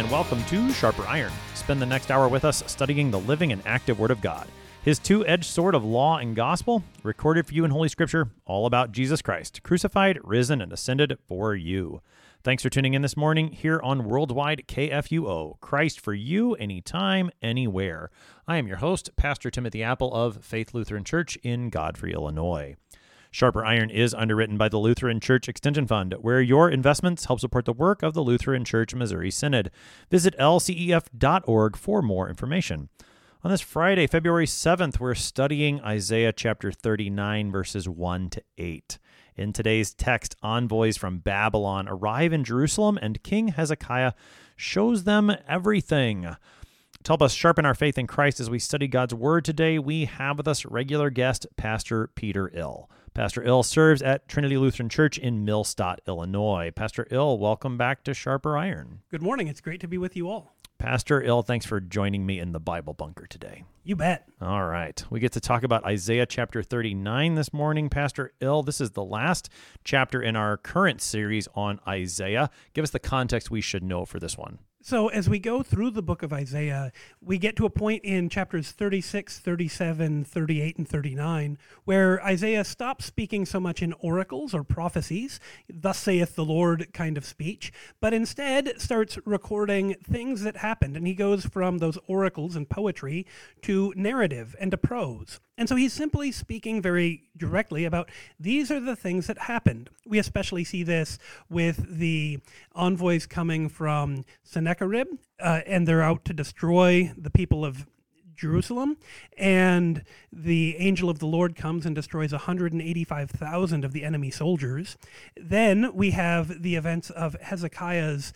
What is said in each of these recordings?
and welcome to Sharper Iron. Spend the next hour with us studying the living and active Word of God. His two-edged sword of law and gospel, recorded for you in Holy Scripture, all about Jesus Christ, crucified, risen, and ascended for you. Thanks for tuning in this morning here on Worldwide KFUO, Christ for you, anytime, anywhere. I am your host, Pastor Timothy Apple of Faith Lutheran Church in Godfrey, Illinois. Sharper Iron is underwritten by the Lutheran Church Extension Fund, where your investments help support the work of the Lutheran Church Missouri Synod. Visit lcef.org for more information. On this Friday, February 7th, we're studying Isaiah chapter 39, verses 1 to 8. In today's text, envoys from Babylon arrive in Jerusalem, and King Hezekiah shows them everything. To help us sharpen our faith in Christ as we study God's Word today, we have with us regular guest, Pastor Peter Ill. Pastor Ill serves at Trinity Lutheran Church in Millstadt, Illinois. Pastor Ill, welcome back to Sharper Iron. Good morning. It's great to be with you all. Pastor Ill, thanks for joining me in the Bible bunker today. You bet. All right. We get to talk about Isaiah chapter 39 this morning. Pastor Ill, this is the last chapter in our current series on Isaiah. Give us the context we should know for this one. So as we go through the book of Isaiah, we get to a point in chapters 36, 37, 38, and 39 where Isaiah stops speaking so much in oracles or prophecies, thus saith the Lord kind of speech, but instead starts recording things that happened. And he goes from those oracles and poetry to narrative and to prose. And so he's simply speaking very directly about these are the things that happened. We especially see this with the envoys coming from Sennacherib, and they're out to destroy the people of Jerusalem. And the angel of the Lord comes and destroys 185,000 of the enemy soldiers. Then we have the events of Hezekiah's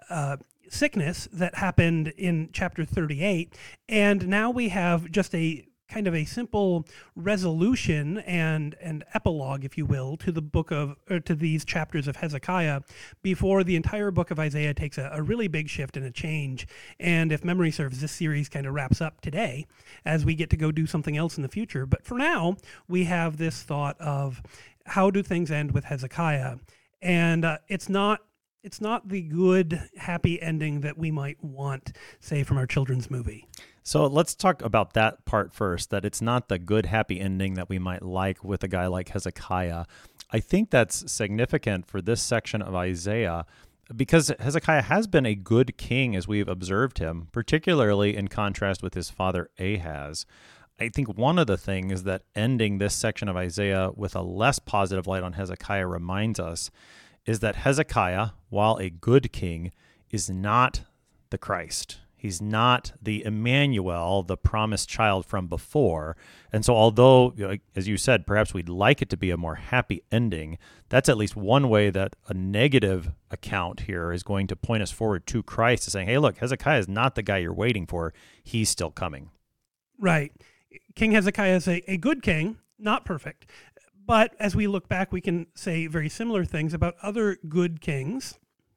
sickness that happened in chapter 38. And now we have just a kind of a simple resolution and epilogue, if you will, to the to these chapters of Hezekiah before the entire book of Isaiah takes a really big shift and a change. And if memory serves, this series kind of wraps up today as we get to go do something else in the future. But for now, we have this thought of how do things end with Hezekiah? And it's not the good, happy ending that we might want, say, from our children's movie. So let's talk about that part first, that it's not the good, happy ending that we might like with a guy like Hezekiah. I think that's significant for this section of Isaiah because Hezekiah has been a good king as we've observed him, particularly in contrast with his father Ahaz. I think one of the things that ending this section of Isaiah with a less positive light on Hezekiah reminds us is that Hezekiah, while a good king, is not the Christ. He's not the Emmanuel, the promised child from before. And so although, as you said, perhaps we'd like it to be a more happy ending, that's at least one way that a negative account here is going to point us forward to Christ, saying, hey, look, Hezekiah is not the guy you're waiting for. He's still coming. Right. King Hezekiah is a good king, not perfect. But as we look back, we can say very similar things about other good kings.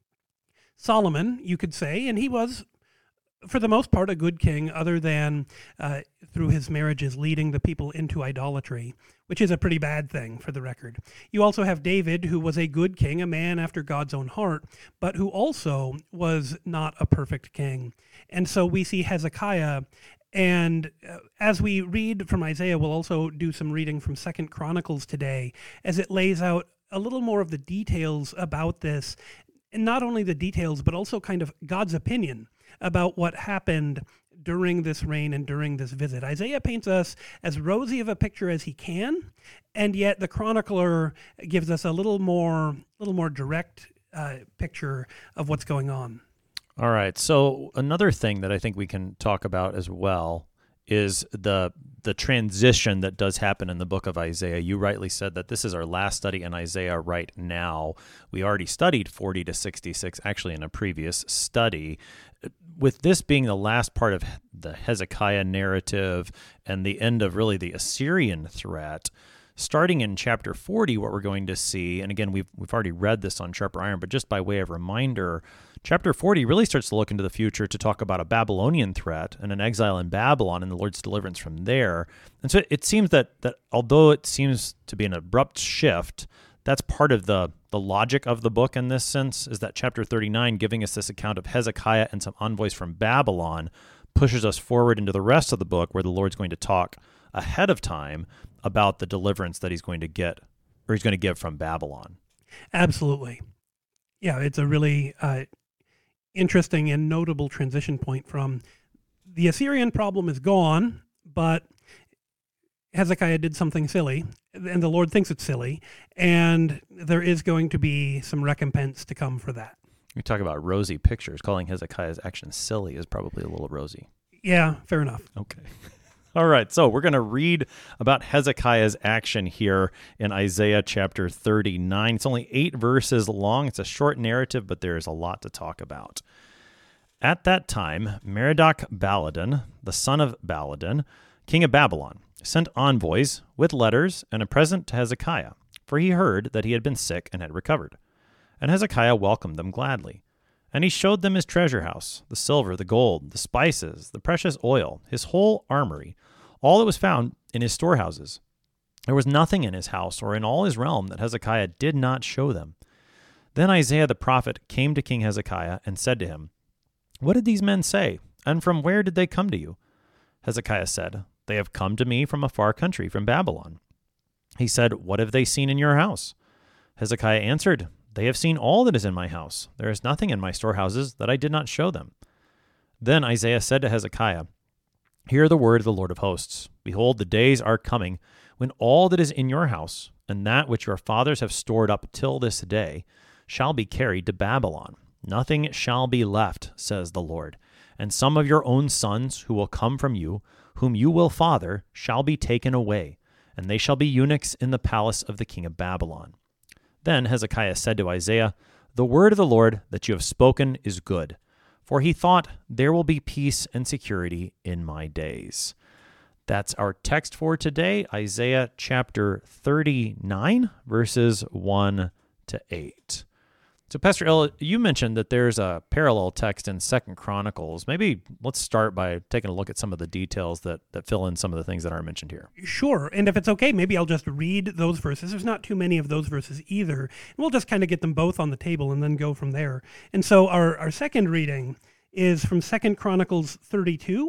Solomon, you could say, and he was, for the most part, a good king, other than through his marriages leading the people into idolatry, which is a pretty bad thing for the record. You also have David, who was a good king, a man after God's own heart, but who also was not a perfect king. And so we see Hezekiah. And as we read from Isaiah, we'll also do some reading from 2 Chronicles today, as it lays out a little more of the details about this, and not only the details, but also kind of God's opinion about what happened during this reign and during this visit. Isaiah paints us as rosy of a picture as he can, and yet the chronicler gives us a little more direct picture of what's going on. All right. So another thing that I think we can talk about as well is the transition that does happen in the book of Isaiah. You rightly said that this is our last study in Isaiah right now. We already studied 40 to 66, actually in a previous study. With this being the last part of the Hezekiah narrative and the end of really the Assyrian threat, starting in chapter 40, what we're going to see, and again, we've already read this on Sharper Iron, but just by way of reminder, chapter 40 really starts to look into the future to talk about a Babylonian threat and an exile in Babylon and the Lord's deliverance from there. And so it seems that although it seems to be an abrupt shift, that's part of the The logic of the book in this sense is that chapter 39, giving us this account of Hezekiah and some envoys from Babylon, pushes us forward into the rest of the book where the Lord's going to talk ahead of time about the deliverance that he's going to get, or he's going to give from Babylon. Absolutely. Yeah, it's a really interesting and notable transition point from the Assyrian problem is gone, but Hezekiah did something silly, and the Lord thinks it's silly, and there is going to be some recompense to come for that. We talk about rosy pictures. Calling Hezekiah's action silly is probably a little rosy. Yeah, fair enough. Okay. All right, so we're going to read about Hezekiah's action here in Isaiah chapter 39. It's only 8 verses long. It's a short narrative, but there is a lot to talk about. At that time, Merodach-Baladan, the son of Baladan, king of Babylon, sent envoys with letters and a present to Hezekiah, for he heard that he had been sick and had recovered. And Hezekiah welcomed them gladly. And he showed them his treasure house, the silver, the gold, the spices, the precious oil, his whole armory, all that was found in his storehouses. There was nothing in his house or in all his realm that Hezekiah did not show them. Then Isaiah the prophet came to King Hezekiah and said to him, "What did these men say, and from where did they come to you?" Hezekiah said, "They have come to me from a far country, from Babylon." He said, "What have they seen in your house?" Hezekiah answered, "They have seen all that is in my house. There is nothing in my storehouses that I did not show them." Then Isaiah said to Hezekiah, "Hear the word of the Lord of hosts. Behold, the days are coming when all that is in your house, and that which your fathers have stored up till this day, shall be carried to Babylon. Nothing shall be left, says the Lord. And some of your own sons who will come from you, whom you will father, shall be taken away, and they shall be eunuchs in the palace of the king of Babylon." Then Hezekiah said to Isaiah, "The word of the Lord that you have spoken is good." For he thought, "There will be peace and security in my days." That's our text for today, Isaiah chapter 39, verses 1 to 8. So, Pastor Ell, you mentioned that there's a parallel text in 2 Chronicles. Maybe let's start by taking a look at some of the details that fill in some of the things that are mentioned here. Sure, and if it's okay, maybe I'll just read those verses. There's not too many of those verses either, and we'll just kind of get them both on the table and then go from there. And so our second reading is from 2 Chronicles 32,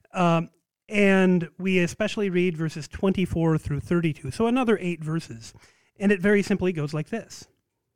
and we especially read verses 24 through 32, so another 8 verses. And it very simply goes like this.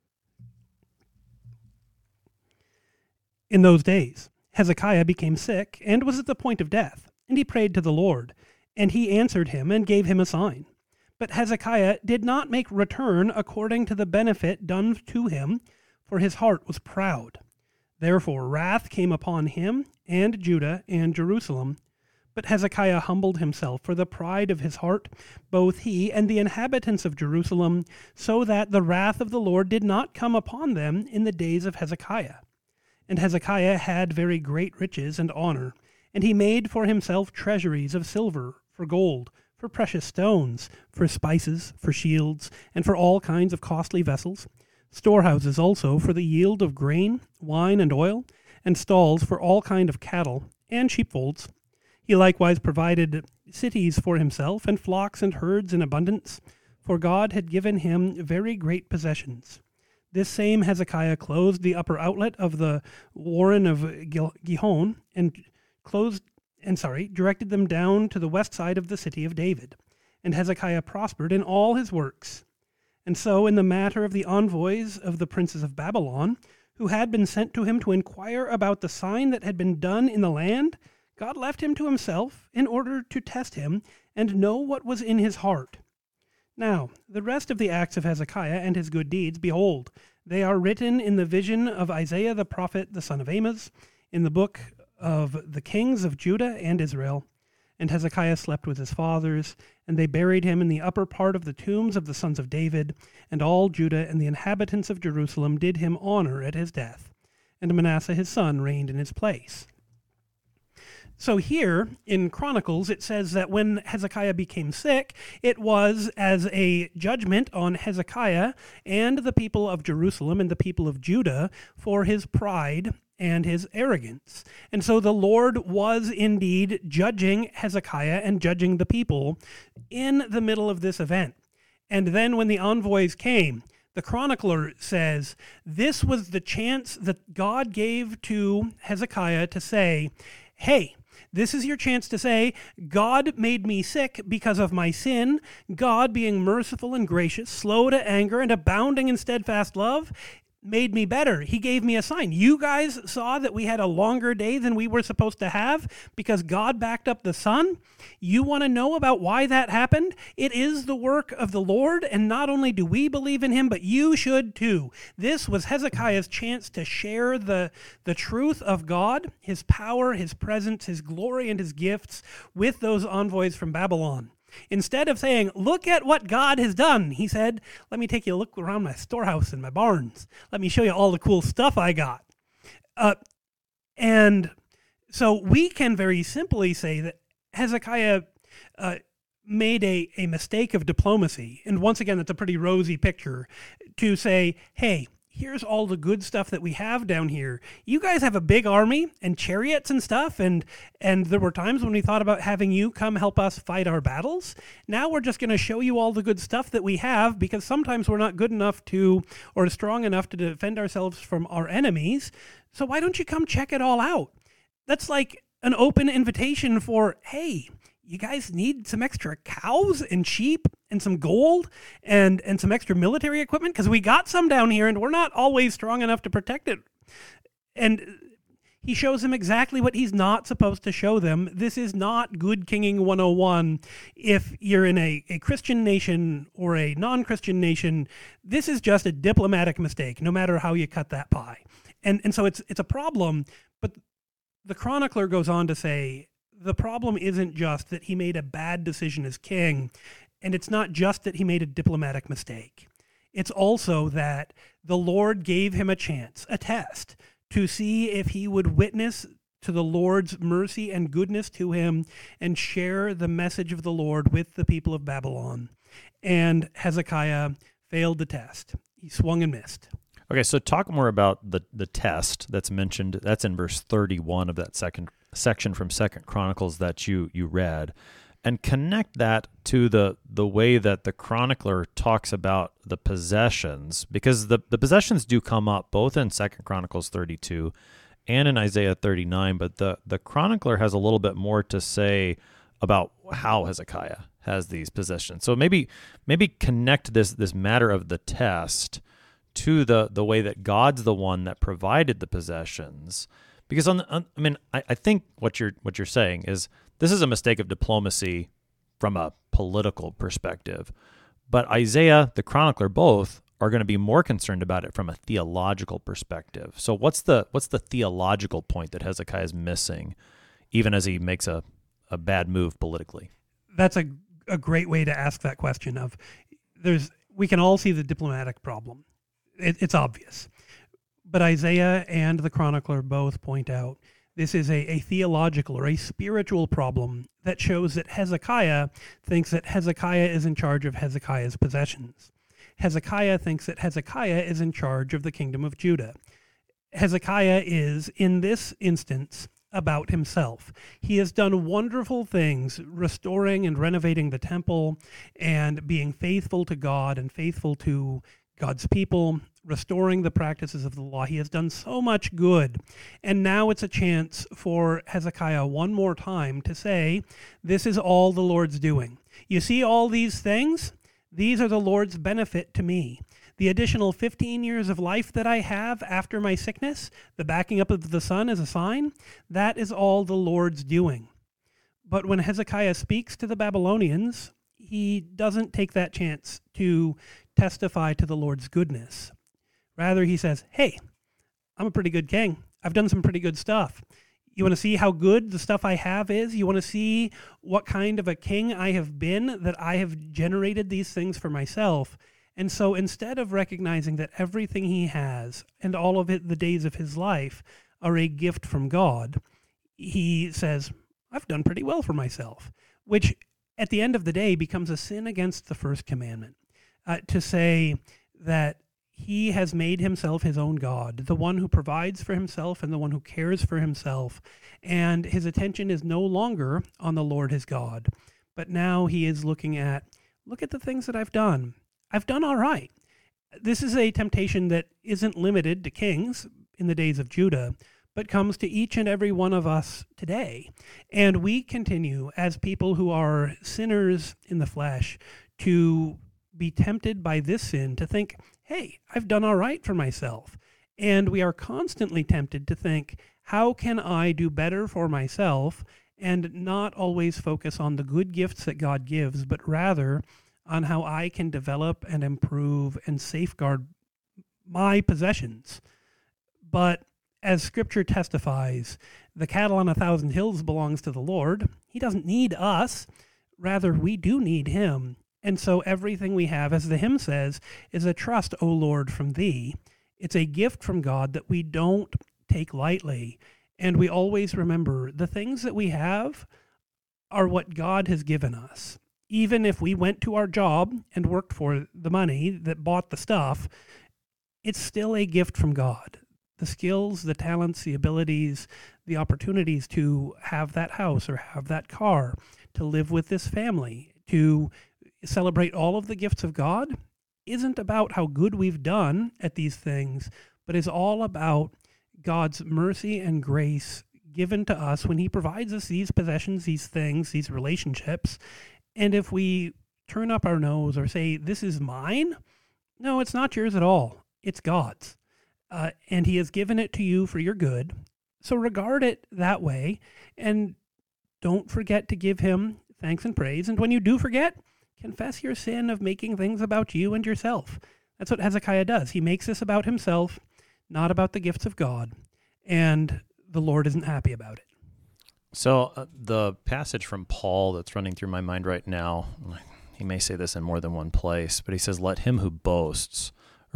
In those days, Hezekiah became sick and was at the point of death, and he prayed to the Lord, and he answered him and gave him a sign. But Hezekiah did not make return according to the benefit done to him, for his heart was proud. Therefore wrath came upon him and Judah and Jerusalem. But Hezekiah humbled himself for the pride of his heart, both he and the inhabitants of Jerusalem, so that the wrath of the Lord did not come upon them in the days of Hezekiah. And Hezekiah had very great riches and honor, and he made for himself treasuries of silver, for gold, for precious stones, for spices, for shields, and for all kinds of costly vessels, storehouses also for the yield of grain, wine, and oil, and stalls for all kind of cattle, and sheepfolds. He likewise provided cities for himself, and flocks and herds in abundance, for God had given him very great possessions. This same Hezekiah closed the upper outlet of the warren of Gihon, and directed them down to the west side of the city of David. And Hezekiah prospered in all his works. And so in the matter of the envoys of the princes of Babylon, who had been sent to him to inquire about the sign that had been done in the land, God left him to himself in order to test him and know what was in his heart. Now, the rest of the acts of Hezekiah and his good deeds, behold, they are written in the vision of Isaiah the prophet, the son of Amos, in the book of the kings of Judah and Israel. And Hezekiah slept with his fathers, and they buried him in the upper part of the tombs of the sons of David, and all Judah and the inhabitants of Jerusalem did him honor at his death. And Manasseh his son reigned in his place. So here in Chronicles, it says that when Hezekiah became sick, it was as a judgment on Hezekiah and the people of Jerusalem and the people of Judah for his pride and his arrogance. And so the Lord was indeed judging Hezekiah and judging the people in the middle of this event. And then when the envoys came, The chronicler says this was the chance that God gave to Hezekiah to say, hey, this is your chance to say, God made me sick because of my sin. God, being merciful and gracious, slow to anger, and abounding in steadfast love, made me better. He gave me a sign. You guys saw that we had a longer day than we were supposed to have because God backed up the sun. You want to know about why that happened? It is the work of the Lord, and not only do we believe in him, but you should too. This was Hezekiah's chance to share the truth of God, his power, his presence, his glory, and his gifts with those envoys from Babylon. Instead of saying, look at what God has done, he said, let me take you a look around my storehouse and my barns. Let me show you all the cool stuff I got. And so we can very simply say that Hezekiah made a mistake of diplomacy. And once again, that's a pretty rosy picture to say, hey, here's all the good stuff that we have down here. You guys have a big army and chariots and stuff, and there were times when we thought about having you come help us fight our battles. Now we're just going to show you all the good stuff that we have, because sometimes we're not good enough to, or strong enough to defend ourselves from our enemies. So why don't you come check it all out? That's like an open invitation for, hey, you guys need some extra cows and sheep and some gold and some extra military equipment, because we got some down here and we're not always strong enough to protect it. And he shows them exactly what he's not supposed to show them. This is not good kinging 101. If you're in a Christian nation or a non-Christian nation, this is just a diplomatic mistake, no matter how you cut that pie. And so it's a problem. But the chronicler goes on to say, the problem isn't just that he made a bad decision as king, and it's not just that he made a diplomatic mistake. It's also that the Lord gave him a chance, a test, to see if he would witness to the Lord's mercy and goodness to him and share the message of the Lord with the people of Babylon. And Hezekiah failed the test. He swung and missed. Okay, so talk more about the test that's mentioned. That's in verse 31 of that second section from 2 Chronicles that you read, and connect that to the way that the chronicler talks about the possessions, because the possessions do come up both in 2 Chronicles 32 and in Isaiah 39, but the chronicler has a little bit more to say about how Hezekiah has these possessions. So maybe connect this matter of the test to the way that God's the one that provided the possessions. Because I think what you're saying is this is a mistake of diplomacy from a political perspective, but Isaiah, the chronicler, both are going to be more concerned about it from a theological perspective. So what's the theological point that Hezekiah is missing, even as he makes a bad move politically? That's a great way to ask that question. We can all see the diplomatic problem. It's obvious. But Isaiah and the chronicler both point out this is a theological or a spiritual problem that shows that Hezekiah thinks that Hezekiah is in charge of Hezekiah's possessions. Hezekiah thinks that Hezekiah is in charge of the kingdom of Judah. Hezekiah is, in this instance, about himself. He has done wonderful things, restoring and renovating the temple and being faithful to God and faithful to God's people, restoring the practices of the law. He has done so much good. And now it's a chance for Hezekiah one more time to say, this is all the Lord's doing. You see all these things? These are the Lord's benefit to me. The additional 15 years of life that I have after my sickness, the backing up of the sun as a sign, that is all the Lord's doing. But when Hezekiah speaks to the Babylonians, he doesn't take that chance to testify to the Lord's goodness. Rather, he says, hey, I'm a pretty good king. I've done some pretty good stuff. You want to see how good the stuff I have is? You want to see what kind of a king I have been, that I have generated these things for myself? And so instead of recognizing that everything he has and all of it, the days of his life are a gift from God, he says, I've done pretty well for myself, which at the end of the day becomes a sin against the first commandment. To say that he has made himself his own God, the one who provides for himself and the one who cares for himself, and his attention is no longer on the Lord his God, but now he is looking at, look at the things that I've done. I've done all right. This is a temptation that isn't limited to kings in the days of Judah, but comes to each and every one of us today. And we continue, as people who are sinners in the flesh, to be tempted by this sin to think, hey, I've done all right for myself. And we are constantly tempted to think, how can I do better for myself, and not always focus on the good gifts that God gives, but rather on how I can develop and improve and safeguard my possessions. But as Scripture testifies, the cattle on 1,000 hills belongs to the Lord. He doesn't need us. Rather, we do need him. And so everything we have, as the hymn says, is a trust, O Lord, from thee. It's a gift from God that we don't take lightly. And we always remember the things that we have are what God has given us. Even if we went to our job and worked for the money that bought the stuff, it's still a gift from God. The skills, the talents, the abilities, the opportunities to have that house or have that car, to live with this family, to celebrate all of the gifts of God, isn't about how good we've done at these things, but is all about God's mercy and grace given to us when he provides us these possessions, these things, these relationships. And if we turn up our nose or say, this is mine, no, it's not yours at all. It's God's. And he has given it to you for your good. So regard it that way, and don't forget to give him thanks and praise. And when you do forget, confess your sin of making things about you and yourself. That's what Hezekiah does. He makes this about himself, not about the gifts of God. And the Lord isn't happy about it. So the passage from Paul that's running through my mind right now, he may say this in more than one place, but he says, let him who boasts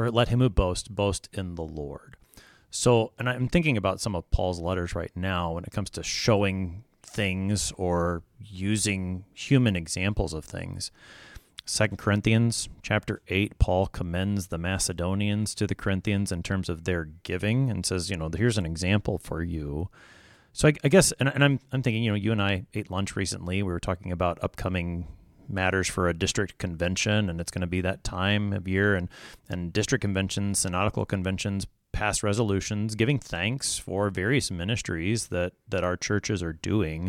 boast in the Lord. So, and I'm thinking about some of Paul's letters right now when it comes to showing things or using human examples of things. 2 Corinthians chapter 8, Paul commends the Macedonians to the Corinthians in terms of their giving and says, here's an example for you. So I guess, and I'm thinking, you and I ate lunch recently. We were talking about upcoming matters for a district convention, and it's going to be that time of year, and district conventions, synodical conventions pass resolutions giving thanks for various ministries that our churches are doing.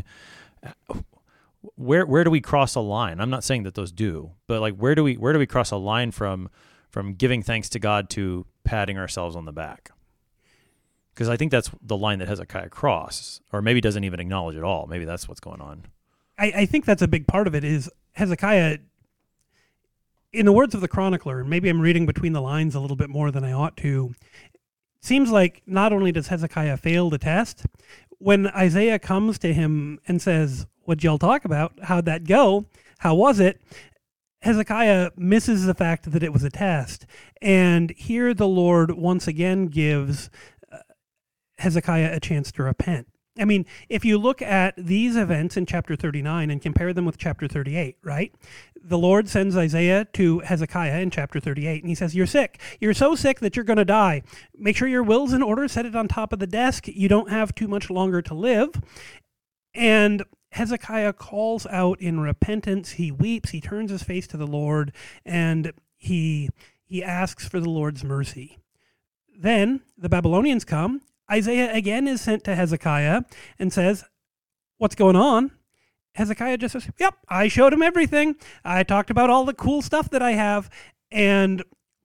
Where do we cross a line? I'm not saying that those do, but like where do we cross a line from giving thanks to God to patting ourselves on the back? Because I think that's the line that Hezekiah crossed, or maybe doesn't even acknowledge at all. Maybe that's what's going on. I think that's a big part of it is Hezekiah, in the words of the chronicler, and maybe I'm reading between the lines a little bit more than I ought to, seems like not only does Hezekiah fail the test, when Isaiah comes to him and says, what'd y'all talk about? How'd that go? How was it? Hezekiah misses the fact that it was a test. And here the Lord once again gives Hezekiah a chance to repent. I mean, if you look at these events in chapter 39 and compare them with chapter 38, right? The Lord sends Isaiah to Hezekiah in chapter 38, and he says, you're sick. You're so sick that you're going to die. Make sure your will's in order. Set it on top of the desk. You don't have too much longer to live. And Hezekiah calls out in repentance. He weeps. He turns his face to the Lord, and he asks for the Lord's mercy. Then the Babylonians come. Isaiah again is sent to Hezekiah and says, what's going on? Hezekiah just says, yep, I showed him everything. I talked about all the cool stuff that I have. And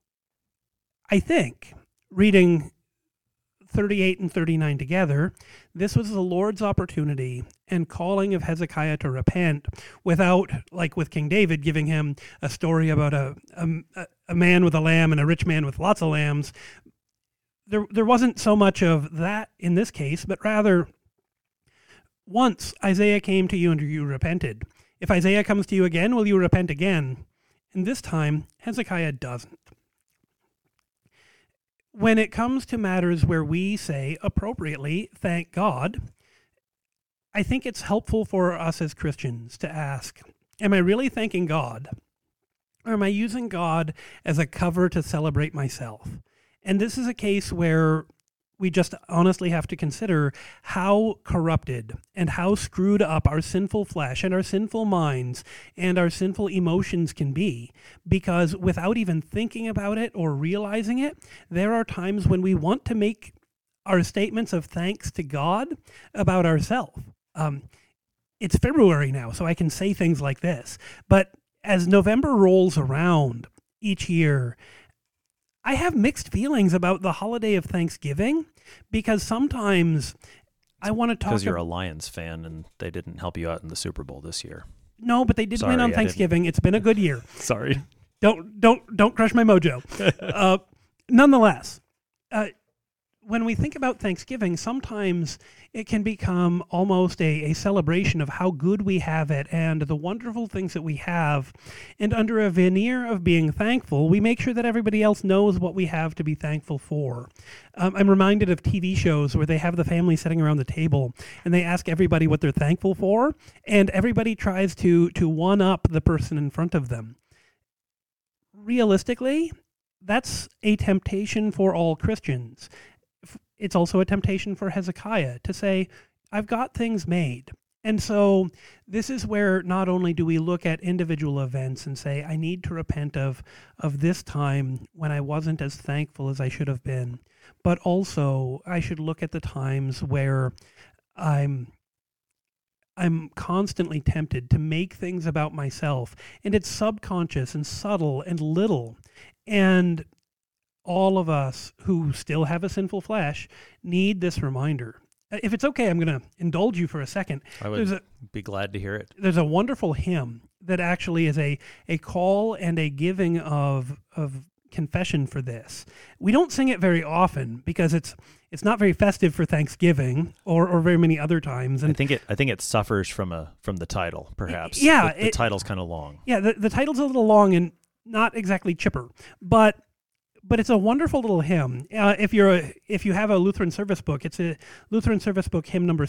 I think, reading 38 and 39 together, this was the Lord's opportunity and calling of Hezekiah to repent without, like with King David, giving him a story about a man with a lamb and a rich man with lots of lambs. There wasn't so much of that in this case, but rather, once Isaiah came to you and you repented. If Isaiah comes to you again, will you repent again? And this time, Hezekiah doesn't. When it comes to matters where we say appropriately, thank God, I think it's helpful for us as Christians to ask, am I really thanking God? Or am I using God as a cover to celebrate myself? And this is a case where We just honestly have to consider how corrupted and how screwed up our sinful flesh and our sinful minds and our sinful emotions can be, because without even thinking about it or realizing it, there are times when we want to make our statements of thanks to God about ourselves. It's February now, so I can say things like this. But as November rolls around each year, I have mixed feelings about the holiday of Thanksgiving, because sometimes I want to talk... Because you're a Lions fan and they didn't help you out in the Super Bowl this year. No, but they did win on Thanksgiving. It's been a good year. Sorry. Don't crush my mojo. Nonetheless, when we think about Thanksgiving, sometimes it can become almost a celebration of how good we have it and the wonderful things that we have. And under a veneer of being thankful, we make sure that everybody else knows what we have to be thankful for. I'm reminded of TV shows where they have the family sitting around the table and they ask everybody what they're thankful for, and everybody tries to one-up the person in front of them. Realistically, that's a temptation for all Christians. It's also a temptation for Hezekiah to say, I've got things made. And so this is where not only do we look at individual events and say, I need to repent of this time when I wasn't as thankful as I should have been, but also I should look at the times where I'm constantly tempted to make things about myself, and it's subconscious and subtle and little. And all of us who still have a sinful flesh need this reminder. If it's okay, I'm going to indulge you for a second. I would be glad to hear it. There's a wonderful hymn that actually is a call and a giving of confession for this. We don't sing it very often because it's not very festive for Thanksgiving or very many other times. And I think it suffers from the title, perhaps. Yeah, the title's kind of long. Yeah, the title's a little long and not exactly chipper, but it's a wonderful little hymn. If you have a Lutheran service book, it's a Lutheran service book hymn number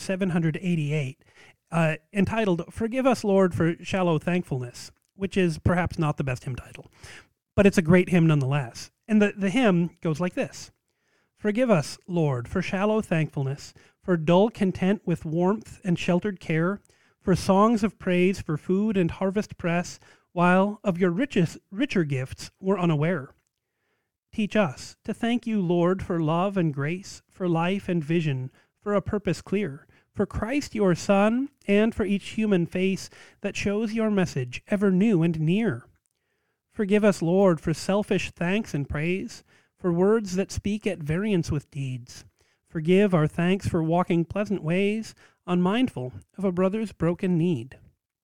788, entitled "Forgive Us, Lord, for Shallow Thankfulness," which is perhaps not the best hymn title, but it's a great hymn nonetheless. And the hymn goes like this: "Forgive us, Lord, for shallow thankfulness, for dull content with warmth and sheltered care, for songs of praise, for food and harvest press, while of your richer gifts we're unaware. Teach us to thank you, Lord, for love and grace, for life and vision, for a purpose clear, for Christ your Son, and for each human face that shows your message ever new and near. Forgive us, Lord, for selfish thanks and praise, for words that speak at variance with deeds. Forgive our thanks for walking pleasant ways, unmindful of a brother's broken need.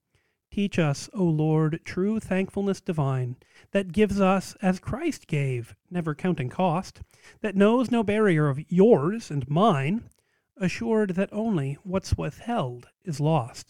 Teach us, O Lord, true thankfulness divine, that gives us as Christ gave, never counting cost, that knows no barrier of yours and mine, assured that only what's withheld is lost.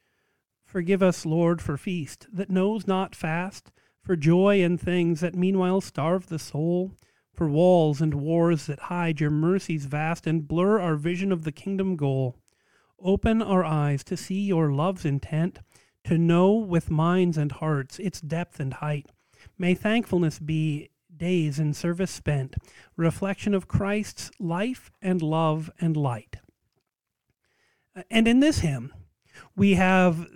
Forgive us, Lord, for feast that knows not fast, for joy in things that meanwhile starve the soul, for walls and wars that hide your mercies vast and blur our vision of the kingdom goal. Open our eyes to see your love's intent, to know with minds and hearts its depth and height. May thankfulness be days in service spent, reflection of Christ's life and love and light." And in this hymn, we have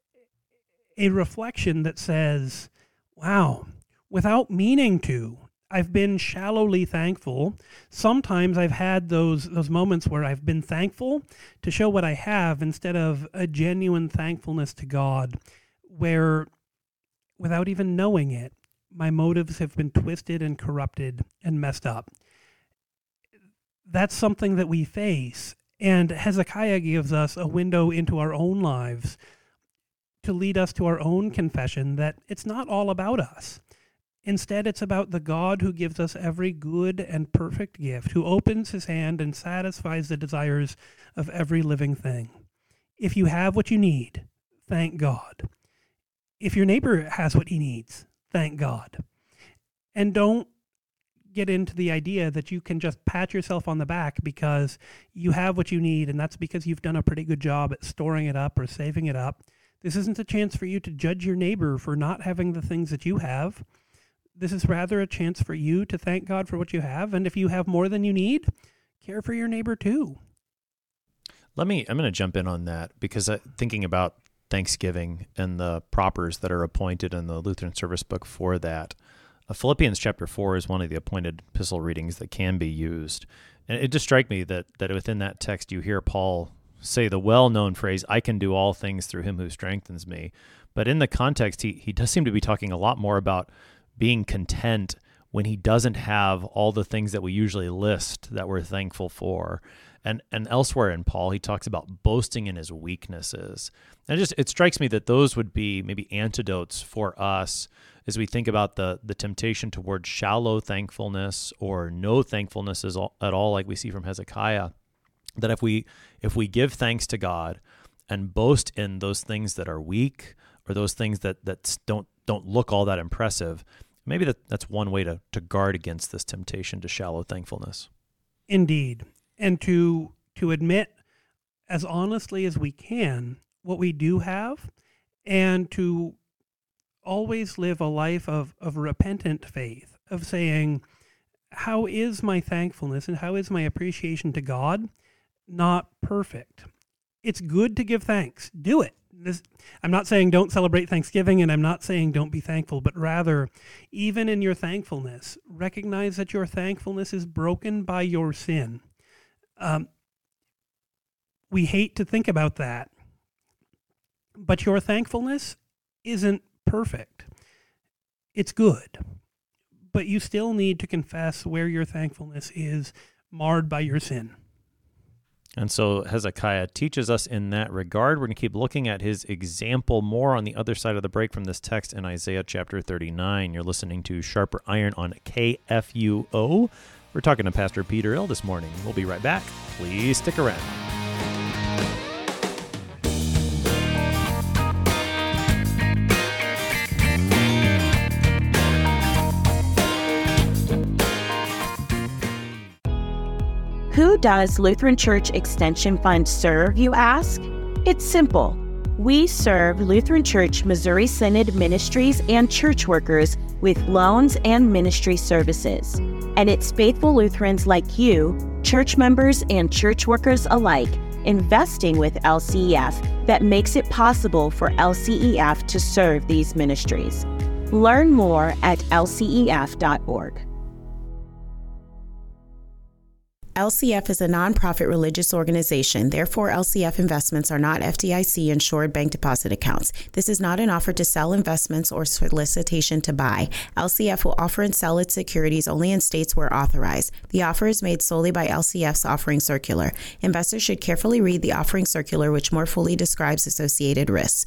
a reflection that says, wow, without meaning to, I've been shallowly thankful. Sometimes I've had those moments where I've been thankful to show what I have instead of a genuine thankfulness to God, where without even knowing it, my motives have been twisted and corrupted and messed up. That's something that we face, and Hezekiah gives us a window into our own lives to lead us to our own confession that it's not all about us. Instead, it's about the God who gives us every good and perfect gift, who opens his hand and satisfies the desires of every living thing. If you have what you need, thank God. If your neighbor has what he needs, thank God. And don't get into the idea that you can just pat yourself on the back because you have what you need, and that's because you've done a pretty good job at storing it up or saving it up. This isn't a chance for you to judge your neighbor for not having the things that you have. This is rather a chance for you to thank God for what you have, and if you have more than you need, care for your neighbor too. I'm going to jump in on that because thinking about Thanksgiving and the propers that are appointed in the Lutheran Service Book for that, Philippians chapter 4 is one of the appointed epistle readings that can be used. And it just struck me that within that text you hear Paul say the well-known phrase, I can do all things through him who strengthens me. But in the context, he does seem to be talking a lot more about being content when he doesn't have all the things that we usually list that we're thankful for. And elsewhere in Paul, he talks about boasting in his weaknesses. And it strikes me that those would be maybe antidotes for us as we think about the temptation towards shallow thankfulness or no thankfulness at all, like we see from Hezekiah. That if we give thanks to God and boast in those things that are weak or those things that don't look all that impressive, maybe that's one way to guard against this temptation to shallow thankfulness. Indeed. And to admit as honestly as we can what we do have, and to always live a life of repentant faith, of saying, how is my thankfulness and how is my appreciation to God not perfect? It's good to give thanks. Do it. I'm not saying don't celebrate Thanksgiving, and I'm not saying don't be thankful, but rather, even in your thankfulness, recognize that your thankfulness is broken by your sin. We hate to think about that, but your thankfulness isn't perfect. It's good, but you still need to confess where your thankfulness is marred by your sin. And so Hezekiah teaches us in that regard. We're going to keep looking at his example more on the other side of the break from this text in Isaiah chapter 39. You're listening to Sharper Iron on KFUO. We're talking to Pastor Peter Ill this morning. We'll be right back. Please stick around. Who does Lutheran Church Extension Fund serve, you ask? It's simple. We serve Lutheran Church Missouri Synod ministries and church workers with loans and ministry services. And it's faithful Lutherans like you, church members and church workers alike, investing with LCEF that makes it possible for LCEF to serve these ministries. Learn more at lcef.org. LCF is a nonprofit religious organization. Therefore, LCF investments are not FDIC-insured bank deposit accounts. This is not an offer to sell investments or solicitation to buy. LCF will offer and sell its securities only in states where authorized. The offer is made solely by LCF's offering circular. Investors should carefully read the offering circular, which more fully describes associated risks.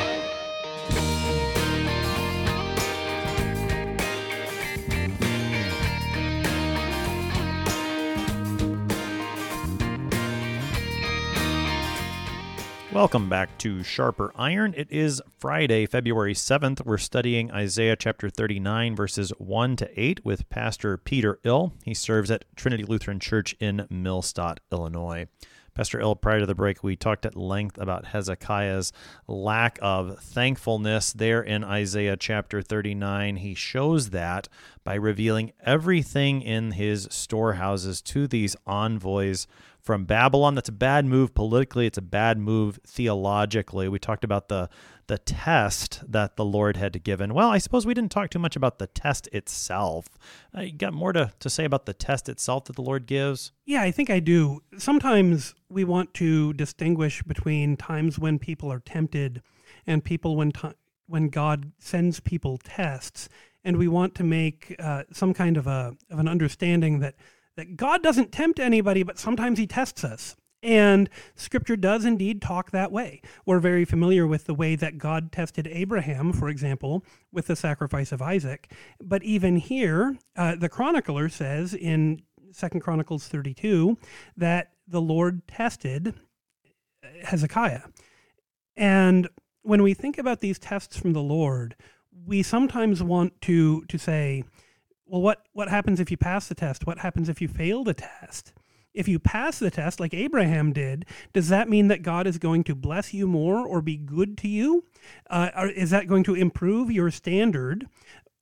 Welcome back to Sharper Iron. It is Friday, February 7th. We're studying Isaiah chapter 39, verses 1 to 8 with Pastor Peter Ill. He serves at Trinity Lutheran Church in Millstadt, Illinois. Pastor Ill, prior to the break, we talked at length about Hezekiah's lack of thankfulness there in Isaiah chapter 39. He shows that by revealing everything in his storehouses to these envoys from Babylon. That's a bad move politically. It's a bad move theologically. We talked about the test that the Lord had given. Well, I suppose we didn't talk too much about the test itself. You got more to say about the test itself that the Lord gives? Yeah, I think I do. Sometimes we want to distinguish between times when people are tempted and people when God sends people tests, and we want to make some kind of an understanding that God doesn't tempt anybody, but sometimes he tests us. And Scripture does indeed talk that way. We're very familiar with the way that God tested Abraham, for example, with the sacrifice of Isaac. But even here, the chronicler says in 2 Chronicles 32 that the Lord tested Hezekiah. And when we think about these tests from the Lord, we sometimes want to say, well, what happens if you pass the test? What happens if you fail the test? If you pass the test like Abraham did, does that mean that God is going to bless you more or be good to you? Or is that going to improve your standard?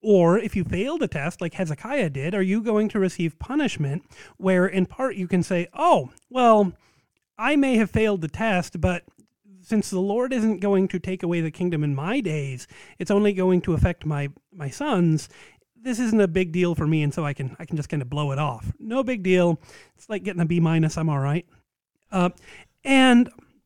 Or if you failed a test like Hezekiah did, are you going to receive punishment where in part you can say, oh, well, I may have failed the test, but since the Lord isn't going to take away the kingdom in my days, it's only going to affect my sons. This isn't a big deal for me, and so I can just kind of blow it off. No big deal. It's like getting a B-. I'm all right. And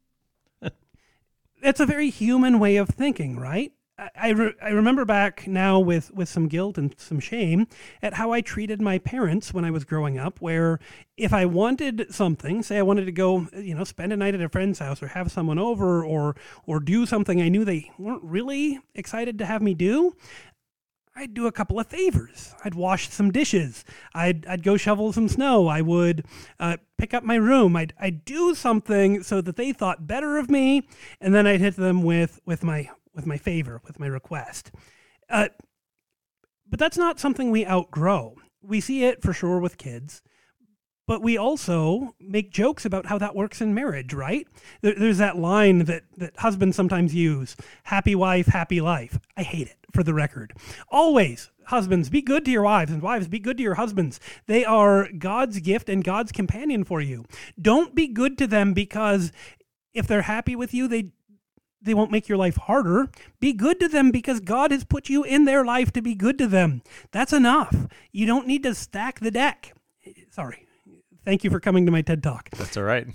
it's a very human way of thinking, right? I remember back now with some guilt and some shame at how I treated my parents when I was growing up, where if I wanted something, say I wanted to go, spend a night at a friend's house or have someone over or do something I knew they weren't really excited to have me do, I'd do a couple of favors. I'd wash some dishes. I'd go shovel some snow. I would pick up my room. I'd do something so that they thought better of me, and then I'd hit them with my favor, with my request. But that's not something we outgrow. We see it for sure with kids, but we also make jokes about how that works in marriage, right? There's that line that husbands sometimes use, happy wife, happy life. I hate it, for the record. Always, husbands, be good to your wives, and wives, be good to your husbands. They are God's gift and God's companion for you. Don't be good to them because if they're happy with you, they won't make your life harder. Be good to them because God has put you in their life to be good to them. That's enough. You don't need to stack the deck. Sorry. Thank you for coming to my TED Talk. That's all right.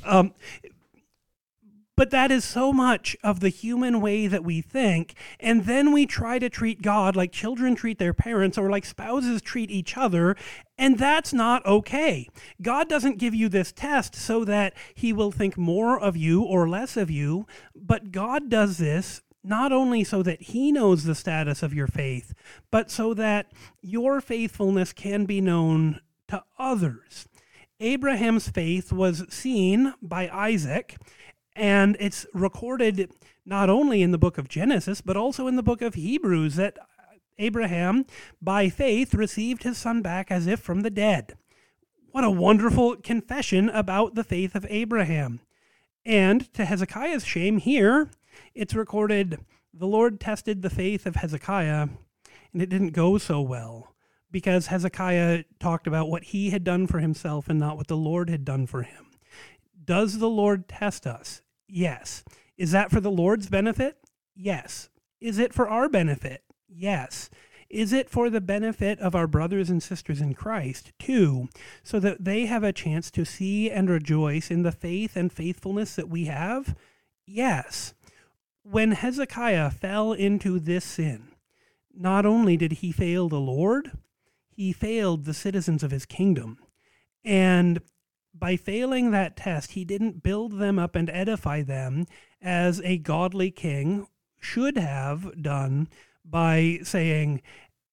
But that is so much of the human way that we think, and then we try to treat God like children treat their parents or like spouses treat each other, and that's not okay. God doesn't give you this test so that he will think more of you or less of you, but God does this not only so that he knows the status of your faith, but so that your faithfulness can be known to others. Abraham's faith was seen by Isaac, and it's recorded not only in the book of Genesis, but also in the book of Hebrews that Abraham, by faith, received his son back as if from the dead. What a wonderful confession about the faith of Abraham. And to Hezekiah's shame here, it's recorded, the Lord tested the faith of Hezekiah, and it didn't go so well, because Hezekiah talked about what he had done for himself and not what the Lord had done for him. Does the Lord test us? Yes. Is that for the Lord's benefit? Yes. Is it for our benefit? Yes. Is it for the benefit of our brothers and sisters in Christ, too, so that they have a chance to see and rejoice in the faith and faithfulness that we have? Yes. When Hezekiah fell into this sin, not only did he fail the Lord, he failed the citizens of his kingdom. And by failing that test, he didn't build them up and edify them as a godly king should have done by saying,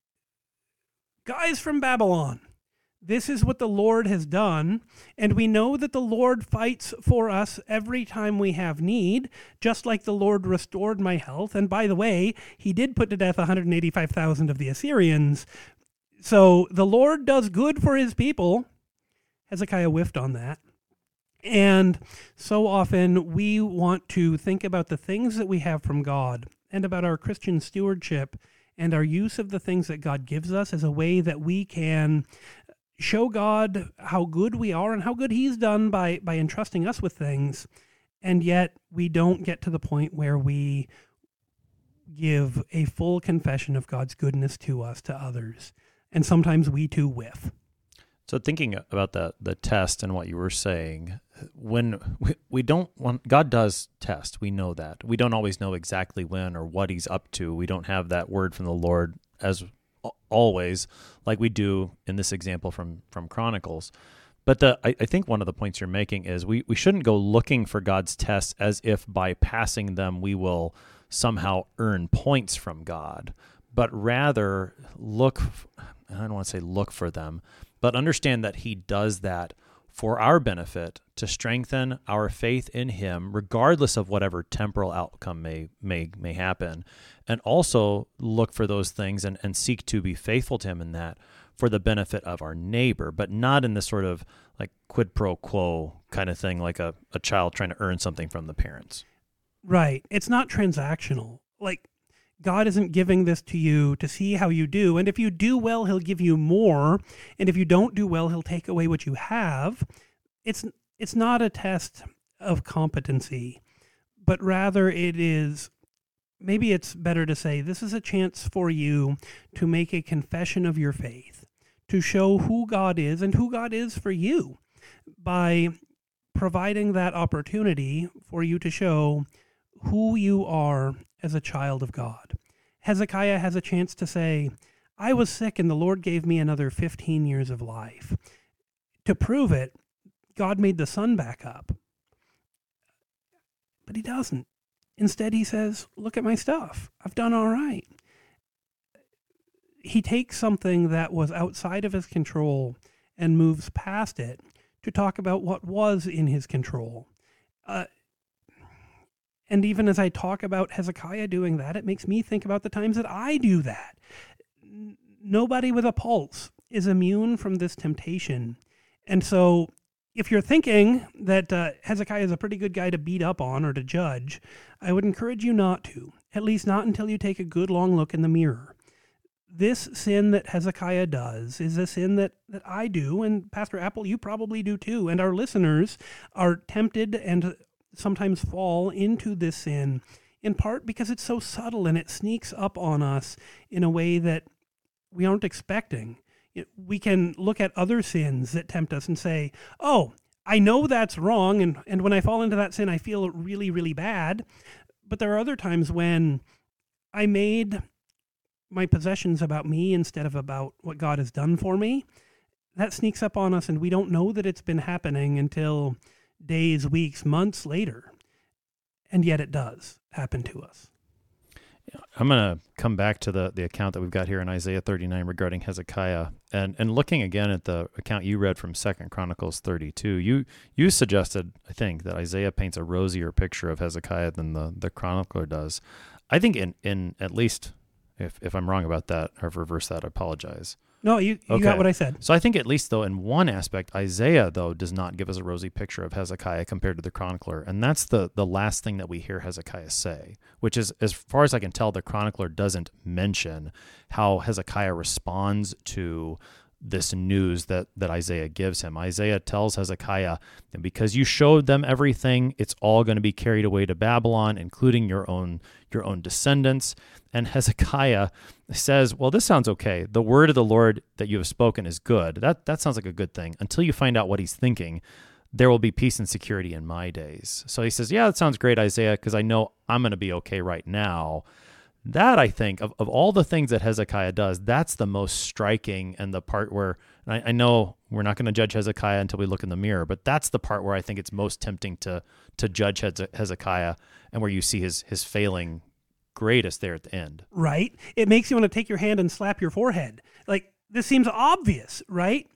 guys from Babylon, this is what the Lord has done, and we know that the Lord fights for us every time we have need, just like the Lord restored my health. And by the way, he did put to death 185,000 of the Assyrians. So the Lord does good for his people. Hezekiah whiffed on that. And so often we want to think about the things that we have from God and about our Christian stewardship and our use of the things that God gives us as a way that we can show God how good we are and how good he's done by entrusting us with things. And yet we don't get to the point where we give a full confession of God's goodness to us, to others. And sometimes we too whiff. So thinking about the test and what you were saying, when we don't want, God does test, we know that. We don't always know exactly when or what he's up to. We don't have that word from the Lord as always, like we do in this example from Chronicles. But I think one of the points you're making is we shouldn't go looking for God's tests as if by passing them we will somehow earn points from God, but rather I don't want to say look for them, but understand that he does that for our benefit, to strengthen our faith in him, regardless of whatever temporal outcome may happen, and also look for those things and seek to be faithful to him in that for the benefit of our neighbor, but not in this sort of like quid pro quo kind of thing, like a child trying to earn something from the parents. Right. It's not transactional. Like, God isn't giving this to you to see how you do. And if you do well, he'll give you more. And if you don't do well, he'll take away what you have. It's not a test of competency, but rather maybe it's better to say, this is a chance for you to make a confession of your faith, to show who God is and who God is for you by providing that opportunity for you to show who you are as a child of God. Hezekiah has a chance to say, I was sick and the Lord gave me another 15 years of life. To prove it, God made the sun back up. But he doesn't. Instead, he says, look at my stuff. I've done all right. He takes something that was outside of his control and moves past it to talk about what was in his control. And even as I talk about Hezekiah doing that, it makes me think about the times that I do that. Nobody with a pulse is immune from this temptation. And so if you're thinking that Hezekiah is a pretty good guy to beat up on or to judge, I would encourage you not to, at least not until you take a good long look in the mirror. This sin that Hezekiah does is a sin that I do, and Pastor Apple, you probably do too, and our listeners are tempted and sometimes fall into this sin, in part because it's so subtle and it sneaks up on us in a way that we aren't expecting. We can look at other sins that tempt us and say, oh, I know that's wrong, and when I fall into that sin, I feel really, really bad. But there are other times when I made my possessions about me instead of about what God has done for me. That sneaks up on us, and we don't know that it's been happening until days, weeks, months later. And yet it does happen to us. I'm going to come back to the account that we've got here in Isaiah 39 regarding Hezekiah. And looking again at the account you read from 2 Chronicles 32, you suggested, I think, that Isaiah paints a rosier picture of Hezekiah than the chronicler does. I think in at least, if I'm wrong about that, or if reverse that, I apologize. No, you got what I said. So I think at least, though, in one aspect, Isaiah, though, does not give us a rosy picture of Hezekiah compared to the chronicler. And that's the last thing that we hear Hezekiah say, which is, as far as I can tell, the chronicler doesn't mention how Hezekiah responds to this news that Isaiah gives him. Isaiah tells Hezekiah, because you showed them everything, it's all going to be carried away to Babylon, including your own descendants. And Hezekiah says, well, this sounds okay. The word of the Lord that you have spoken is good. That sounds like a good thing. Until you find out what he's thinking, there will be peace and security in my days. So he says, yeah, that sounds great, Isaiah, because I know I'm going to be okay right now. That, I think, of all the things that Hezekiah does, that's the most striking, and the part where, I know we're not going to judge Hezekiah until we look in the mirror, but that's the part where I think it's most tempting to judge Hezekiah, and where you see his failing greatest there at the end. Right. It makes you want to take your hand and slap your forehead. Like, this seems obvious, right?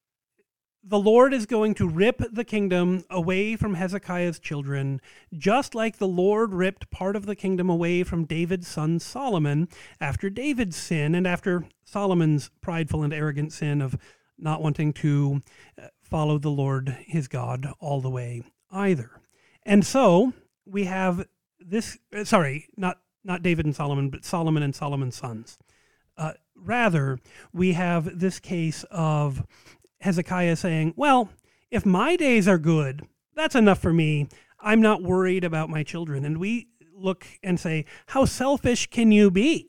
The Lord is going to rip the kingdom away from Hezekiah's children, just like the Lord ripped part of the kingdom away from David's son Solomon after David's sin and after Solomon's prideful and arrogant sin of not wanting to follow the Lord his God all the way either. And so we have this, not David and Solomon, but Solomon and Solomon's sons. Rather, we have this case of Hezekiah saying, well, if my days are good, that's enough for me. I'm not worried about my children. And we look and say, how selfish can you be?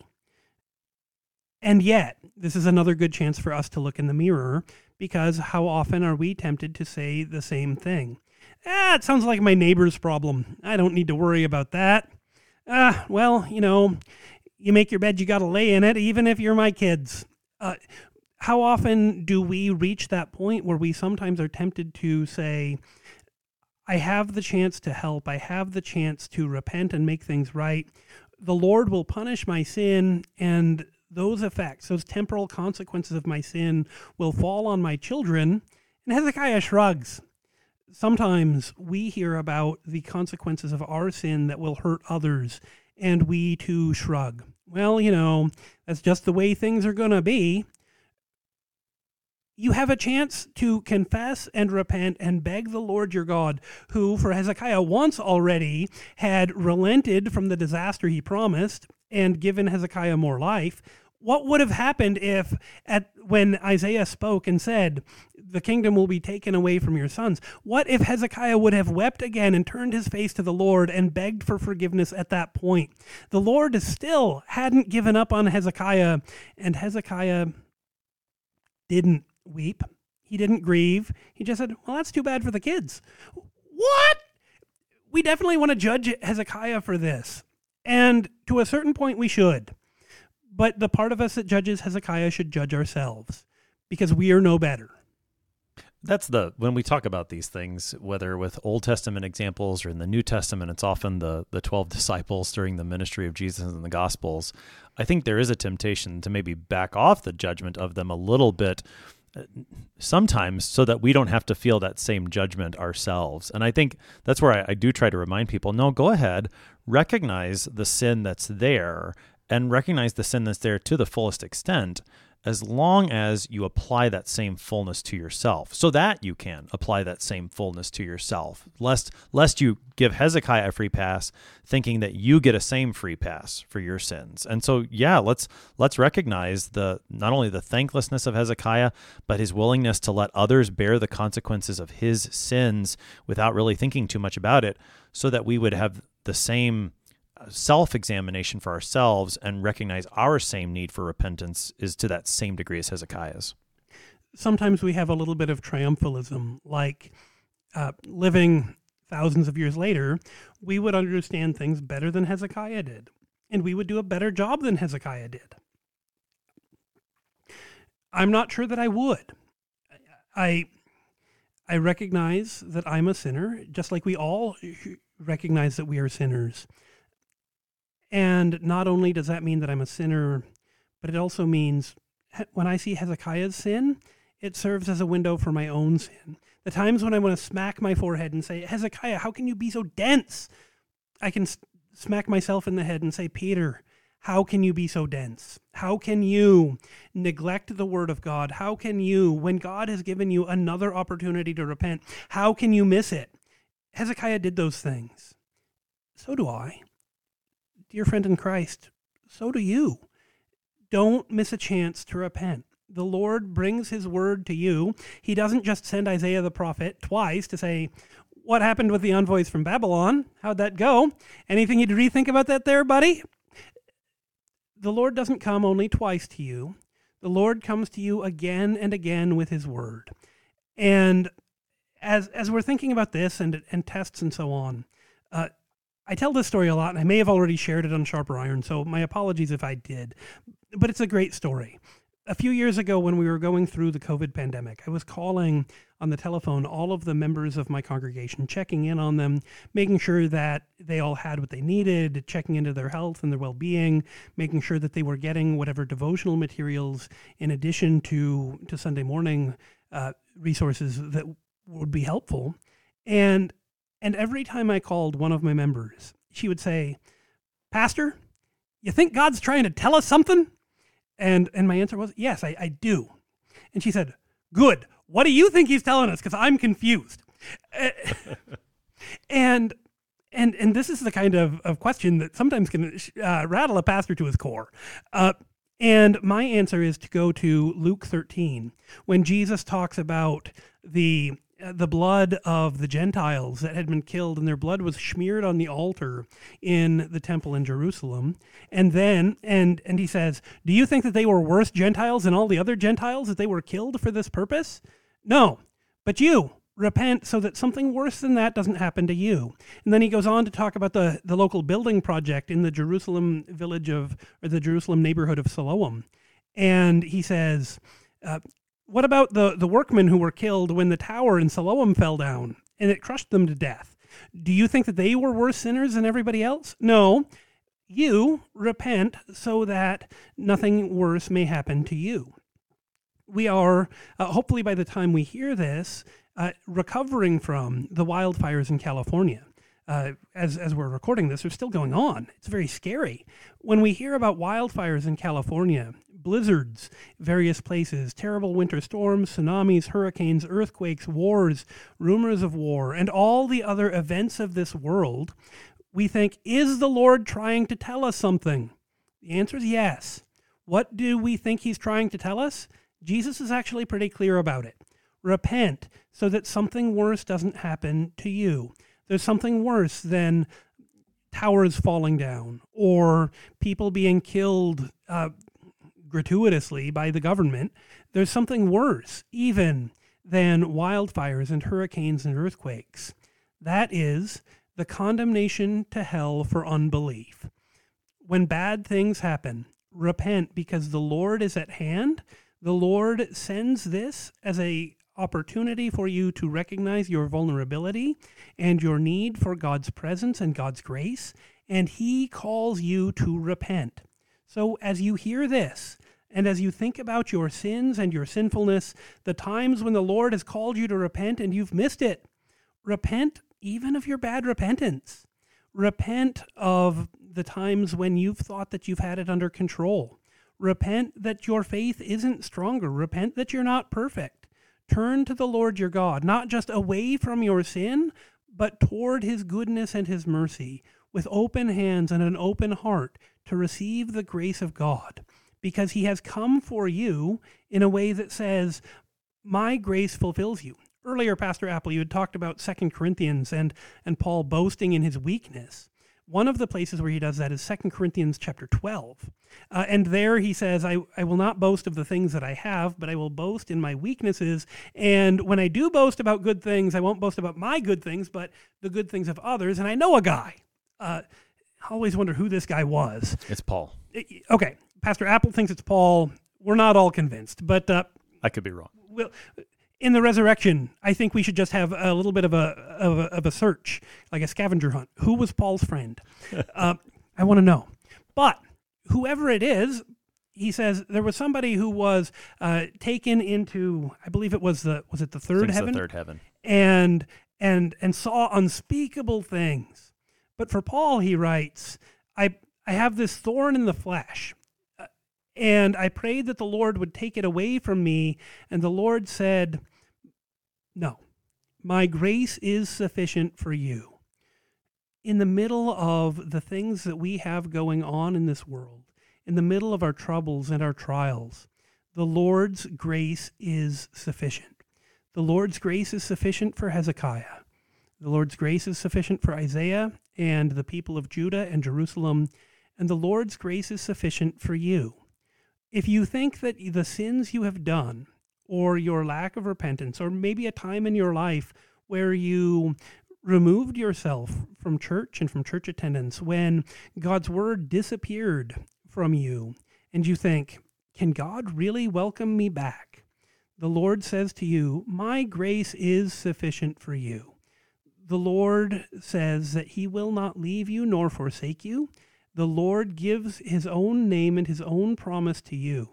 And yet, this is another good chance for us to look in the mirror, because how often are we tempted to say the same thing? It sounds like my neighbor's problem. I don't need to worry about that. Well, you make your bed, you got to lay in it, even if you're my kids. How often do we reach that point where we sometimes are tempted to say, I have the chance to help, I have the chance to repent and make things right. The Lord will punish my sin, and those effects, those temporal consequences of my sin will fall on my children. And Hezekiah shrugs. Sometimes we hear about the consequences of our sin that will hurt others, and we too shrug. Well, that's just the way things are going to be. You have a chance to confess and repent and beg the Lord your God, who, for Hezekiah, once already had relented from the disaster he promised, and given Hezekiah more life. What would have happened if, when Isaiah spoke and said, the kingdom will be taken away from your sons? What if Hezekiah would have wept again and turned his face to the Lord and begged for forgiveness at that point? The Lord still hadn't given up on Hezekiah, and Hezekiah didn't weep. He didn't grieve. He just said, well, that's too bad for the kids. What? We definitely want to judge Hezekiah for this. And to a certain point, we should. But the part of us that judges Hezekiah should judge ourselves, because we are no better. That's when we talk about these things, whether with Old Testament examples or in the New Testament, it's often the 12 disciples during the ministry of Jesus in the Gospels. I think there is a temptation to maybe back off the judgment of them a little bit sometimes so that we don't have to feel that same judgment ourselves. And I think that's where I do try to remind people, no, go ahead, recognize the sin that's there, and recognize the sin that's there to the fullest extent, as long as you apply that same fullness to yourself, so that you can apply that same fullness to yourself, lest you give Hezekiah a free pass, thinking that you get a same free pass for your sins. And so, yeah, let's recognize not only the thanklessness of Hezekiah, but his willingness to let others bear the consequences of his sins without really thinking too much about it, so that we would have the same self-examination for ourselves and recognize our same need for repentance is to that same degree as Hezekiah's. Sometimes we have a little bit of triumphalism, like living thousands of years later, we would understand things better than Hezekiah did, and we would do a better job than Hezekiah did. I'm not sure that I would. I recognize that I'm a sinner, just like we all recognize that we are sinners. And not only does that mean that I'm a sinner, but it also means when I see Hezekiah's sin, it serves as a window for my own sin. The times when I want to smack my forehead and say, Hezekiah, how can you be so dense? I can smack myself in the head and say, Peter, how can you be so dense? How can you neglect the word of God? How can you, when God has given you another opportunity to repent, how can you miss it? Hezekiah did those things. So do I. Dear friend in Christ, so do you. Don't miss a chance to repent. The Lord brings his word to you. He doesn't just send Isaiah the prophet twice to say, what happened with the envoys from Babylon? How'd that go? Anything you'd rethink about that there, buddy? The Lord doesn't come only twice to you. The Lord comes to you again and again with his word. And as we're thinking about this and tests and so on, I tell this story a lot, and I may have already shared it on Sharper Iron, so my apologies if I did. But it's a great story. A few years ago, when we were going through the COVID pandemic, I was calling on the telephone all of the members of my congregation, checking in on them, making sure that they all had what they needed, checking into their health and their well-being, making sure that they were getting whatever devotional materials in addition to Sunday morning resources that would be helpful. And every time I called one of my members, she would say, Pastor, you think God's trying to tell us something? And my answer was, yes, I do. And she said, good. What do you think he's telling us? Because I'm confused. and this is the kind of question that sometimes can rattle a pastor to his core. And my answer is to go to Luke 13, when Jesus talks about the blood of the Gentiles that had been killed, and their blood was smeared on the altar in the temple in Jerusalem. And then, and he says, do you think that they were worse Gentiles than all the other Gentiles, that they were killed for this purpose? No, but you repent so that something worse than that doesn't happen to you. And then he goes on to talk about the local building project in the Jerusalem the Jerusalem neighborhood of Siloam. And he says, what about the workmen who were killed when the tower in Siloam fell down and it crushed them to death? Do you think that they were worse sinners than everybody else? No. You repent so that nothing worse may happen to you. We are, hopefully by the time we hear this, recovering from the wildfires in California. As we're recording this, they're still going on. It's very scary. When we hear about wildfires in California, blizzards, various places, terrible winter storms, tsunamis, hurricanes, earthquakes, wars, rumors of war, and all the other events of this world, we think, is the Lord trying to tell us something? The answer is yes. What do we think he's trying to tell us? Jesus is actually pretty clear about it. Repent so that something worse doesn't happen to you. There's something worse than towers falling down or people being killed gratuitously by the government. There's something worse even than wildfires and hurricanes and earthquakes. That is the condemnation to hell for unbelief. When bad things happen, repent because the Lord is at hand. The Lord sends this as an opportunity for you to recognize your vulnerability and your need for God's presence and God's grace, and he calls you to repent. So as you hear this, and as you think about your sins and your sinfulness, the times when the Lord has called you to repent and you've missed it, repent even of your bad repentance. Repent of the times when you've thought that you've had it under control. Repent that your faith isn't stronger. Repent that you're not perfect. Turn to the Lord your God, not just away from your sin, but toward his goodness and his mercy, with open hands and an open heart to receive the grace of God, because he has come for you in a way that says, my grace fulfills you. Earlier, Pastor Apple, you had talked about 2 Corinthians and Paul boasting in his weakness. One of the places where he does that is 2 Corinthians chapter 12. And there he says, I will not boast of the things that I have, but I will boast in my weaknesses. And when I do boast about good things, I won't boast about my good things, but the good things of others. And I know a guy. I always wonder who this guy was. It's Paul. Okay. Pastor Apple thinks it's Paul. We're not all convinced, but I could be wrong. Well, in the resurrection, I think we should just have a little bit of a search, like a scavenger hunt. Who was Paul's friend? I want to know. But whoever it is, he says there was somebody who was taken into, I believe it was the third heaven? The third heaven. And saw unspeakable things. But for Paul, he writes, I have this thorn in the flesh. And I prayed that the Lord would take it away from me. And the Lord said, no, my grace is sufficient for you. In the middle of the things that we have going on in this world, in the middle of our troubles and our trials, the Lord's grace is sufficient. The Lord's grace is sufficient for Hezekiah. The Lord's grace is sufficient for Isaiah and the people of Judah and Jerusalem. And the Lord's grace is sufficient for you. If you think that the sins you have done, or your lack of repentance, or maybe a time in your life where you removed yourself from church and from church attendance, when God's word disappeared from you, and you think, can God really welcome me back? The Lord says to you, my grace is sufficient for you. The Lord says that he will not leave you nor forsake you. The Lord gives his own name and his own promise to you.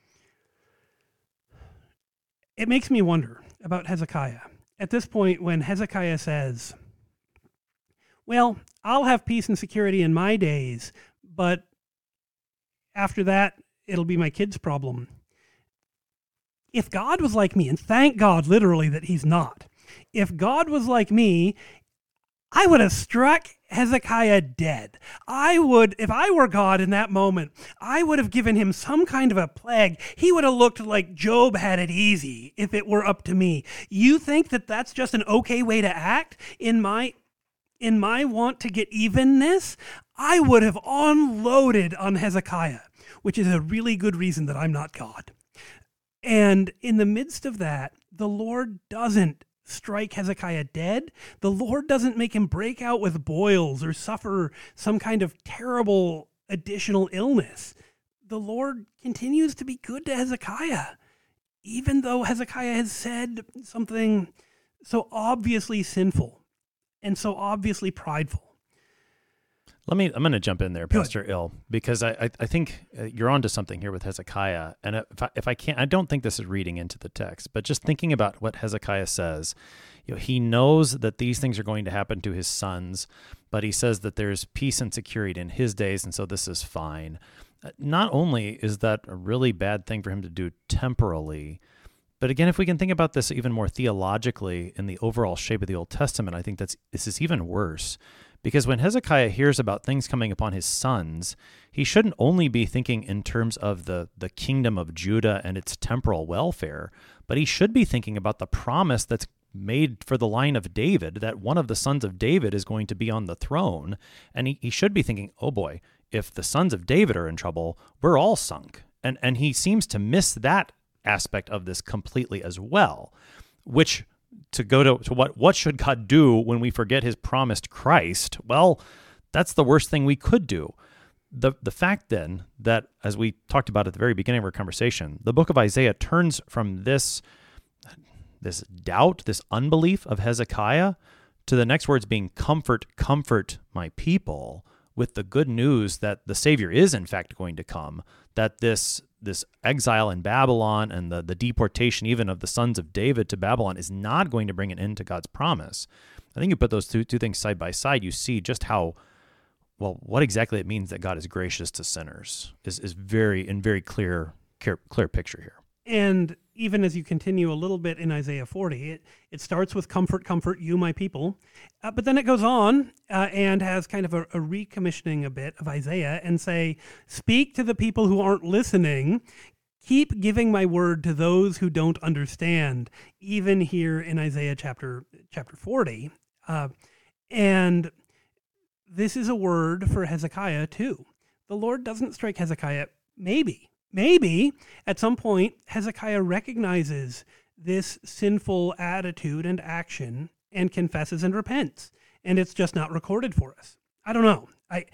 It makes me wonder about Hezekiah. At this point, when Hezekiah says, well, I'll have peace and security in my days, but after that, it'll be my kids' problem. If God was like me, and thank God literally that he's not, if God was like me, I would have struck Hezekiah dead. If I were God in that moment, I would have given him some kind of a plague. He would have looked like Job had it easy if it were up to me. You think that that's just an okay way to act? In my want to get evenness, I would have unloaded on Hezekiah, which is a really good reason that I'm not God. And in the midst of that, the Lord doesn't strike Hezekiah dead. The Lord doesn't make him break out with boils or suffer some kind of terrible additional illness. The Lord continues to be good to Hezekiah, even though Hezekiah has said something so obviously sinful and so obviously prideful. I'm going to jump in there, Pastor Ill, because I think you're onto something here with Hezekiah. And if I can't, I don't think this is reading into the text, but just thinking about what Hezekiah says, he knows that these things are going to happen to his sons, but he says that there's peace and security in his days, and so this is fine. Not only is that a really bad thing for him to do temporally, but again, if we can think about this even more theologically in the overall shape of the Old Testament, I think this is even worse. Because when Hezekiah hears about things coming upon his sons, he shouldn't only be thinking in terms of the kingdom of Judah and its temporal welfare, but he should be thinking about the promise that's made for the line of David, that one of the sons of David is going to be on the throne. And he should be thinking, oh boy, if the sons of David are in trouble, we're all sunk. And he seems to miss that aspect of this completely as well, which to go to what should God do when we forget his promised Christ? Well, that's the worst thing we could do. The fact then that, as we talked about at the very beginning of our conversation, the book of Isaiah turns from this doubt, this unbelief of Hezekiah, to the next words being comfort, comfort my people, with the good news that the Savior is in fact going to come, that this exile in Babylon and the deportation even of the sons of David to Babylon is not going to bring an end to God's promise. I think you put those two things side by side, you see just how, well, what exactly it means that God is gracious to sinners is very clear picture here. And even as you continue a little bit in Isaiah 40, it starts with comfort, comfort you, my people. But then it goes on and has kind of a recommissioning a bit of Isaiah and say, speak to the people who aren't listening. Keep giving my word to those who don't understand, even here in Isaiah chapter 40. And this is a word for Hezekiah too. The Lord doesn't strike Hezekiah, Maybe at some point Hezekiah recognizes this sinful attitude and action and confesses and repents, and it's just not recorded for us. I don't know.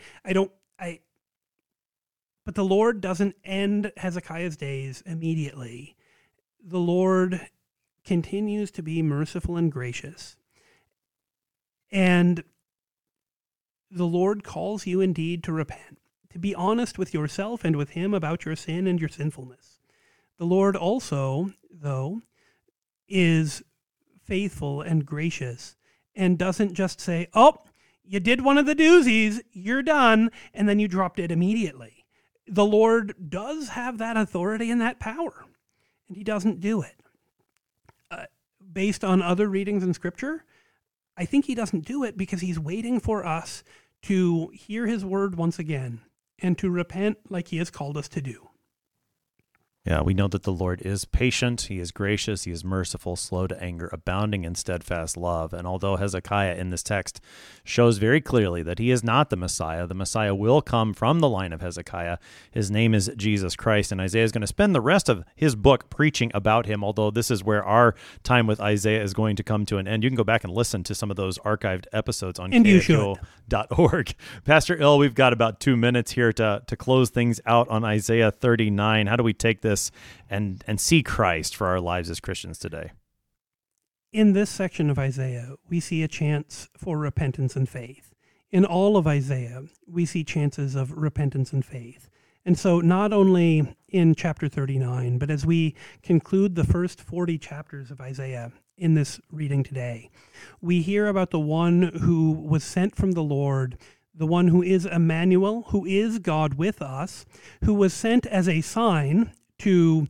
But the Lord doesn't end Hezekiah's days immediately. The Lord continues to be merciful and gracious. And the Lord calls you indeed to repent, to be honest with yourself and with him about your sin and your sinfulness. The Lord also, though, is faithful and gracious and doesn't just say, oh, you did one of the doozies, you're done, and then you dropped it immediately. The Lord does have that authority and that power, and he doesn't do it. Based on other readings in Scripture, I think he doesn't do it because he's waiting for us to hear his word once again and to repent like he has called us to do. Yeah, we know that the Lord is patient, he is gracious, he is merciful, slow to anger, abounding in steadfast love. And although Hezekiah in this text shows very clearly that he is not the Messiah will come from the line of Hezekiah. His name is Jesus Christ, and Isaiah is going to spend the rest of his book preaching about him, although this is where our time with Isaiah is going to come to an end. You can go back and listen to some of those archived episodes on KHO.org. Pastor Ill, we've got about 2 minutes here to close things out on Isaiah 39. How do we take this and see Christ for our lives as Christians today? In this section of Isaiah, we see a chance for repentance and faith. In all of Isaiah, we see chances of repentance and faith. And so not only in chapter 39, but as we conclude the first 40 chapters of Isaiah in this reading today, we hear about the one who was sent from the Lord, the one who is Emmanuel, who is God with us, who was sent as a sign to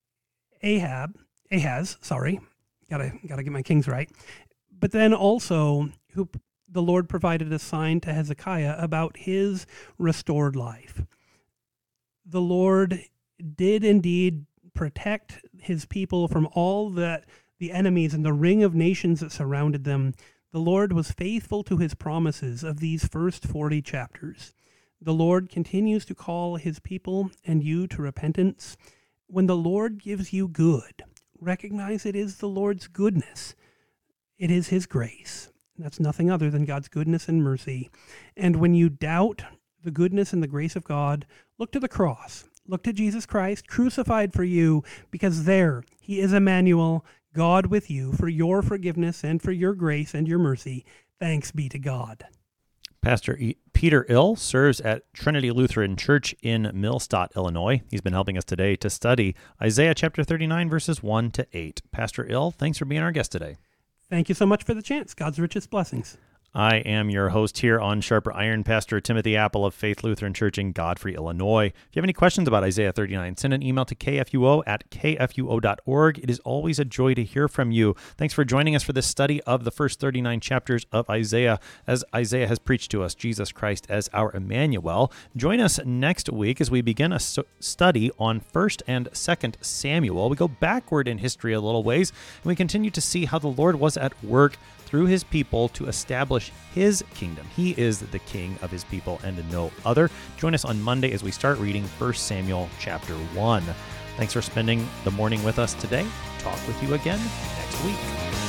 Ahaz, gotta get my kings right. But then also, who the Lord provided a sign to Hezekiah about his restored life. The Lord did indeed protect his people from all the enemies and the ring of nations that surrounded them. The Lord was faithful to his promises of these first 40 chapters. The Lord continues to call his people and you to repentance. When the Lord gives you good, recognize it is the Lord's goodness. It is his grace. That's nothing other than God's goodness and mercy. And when you doubt the goodness and the grace of God, look to the cross. Look to Jesus Christ, crucified for you, because there he is Emmanuel, God with you, for your forgiveness and for your grace and your mercy. Thanks be to God. Pastor Peter Ill serves at Trinity Lutheran Church in Millstadt, Illinois. He's been helping us today to study Isaiah chapter 39, verses 1 to 8. Pastor Ill, thanks for being our guest today. Thank you so much for the chance. God's richest blessings. I am your host here on Sharper Iron, Pastor Timothy Apple of Faith Lutheran Church in Godfrey, Illinois. If you have any questions about Isaiah 39, send an email to kfuo@kfuo.org. It is always a joy to hear from you. Thanks for joining us for this study of the first 39 chapters of Isaiah, as Isaiah has preached to us Jesus Christ as our Emmanuel. Join us next week as we begin a study on 1st and 2nd Samuel. We go backward in history a little ways, and we continue to see how the Lord was at work through his people to establish his kingdom. He is the king of his people and no other. Join us on Monday as we start reading 1 Samuel chapter 1. Thanks for spending the morning with us today. Talk with you again next week.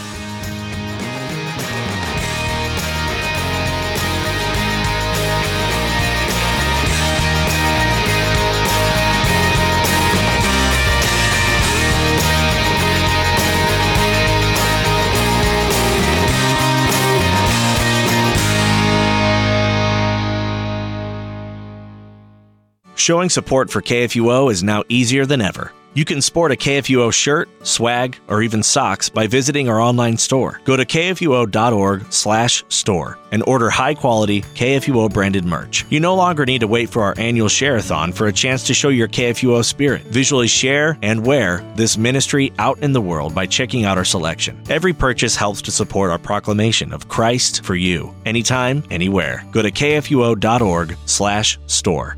Showing support for KFUO is now easier than ever. You can sport a KFUO shirt, swag, or even socks by visiting our online store. Go to kfuo.org/store and order high-quality KFUO-branded merch. You no longer need to wait for our annual share-a-thon for a chance to show your KFUO spirit. Visually share and wear this ministry out in the world by checking out our selection. Every purchase helps to support our proclamation of Christ for you, anytime, anywhere. Go to kfuo.org/store.